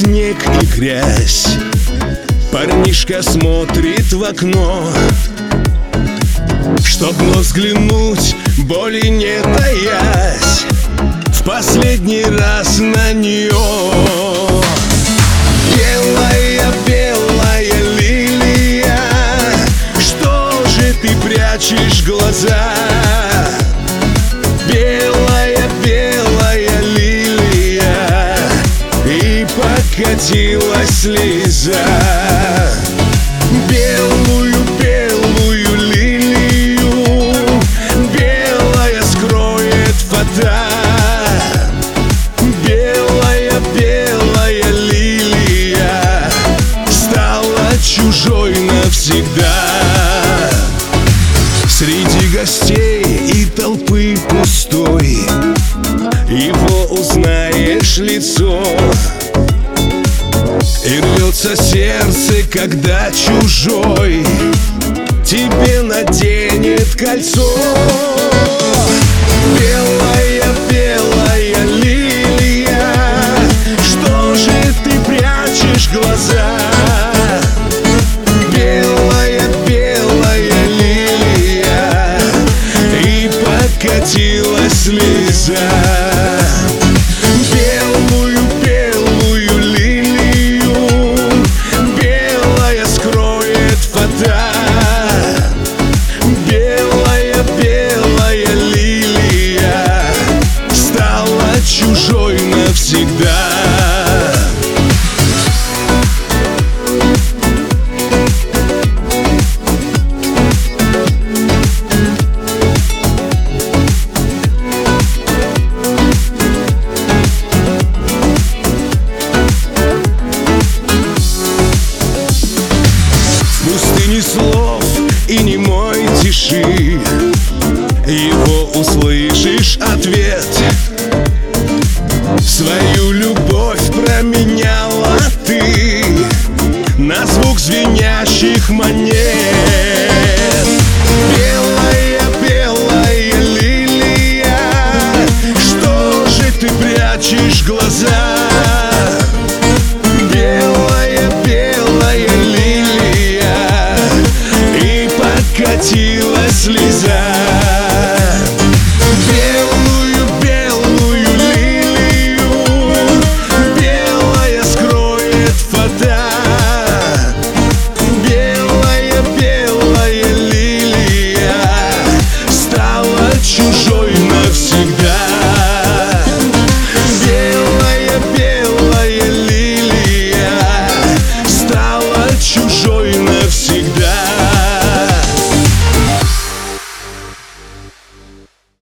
снег и грязь. Парнишка смотрит в окно, чтоб но взглянуть, боли не таясь, в последний раз на нее. Белая, белая лилия, что же ты прячешь глаза? Белая, белая лилия, и покатилась слеза. Белую, белую лилию белая скроет фата. Белая, белая лилия стала чужой навсегда. Среди гостей и толпы пустой его узнаешь лицо, и рвется сердце, когда чужой тебе наденет кольцо. Белая, белая лилия, что же ты прячешь глаза? Белая, белая лилия, и покатилась слеза. Белую, белую лилию белая скроет фата. Белая, белая лилия стала чужой навсегда. Ни слов и немой тиши, его услышишь ответ. Свою любовь променяла ты на звук звенящих монет. Белая, белая лилия, что же ты прячешь глаза? Белая, белая лилия, и покатилась слеза.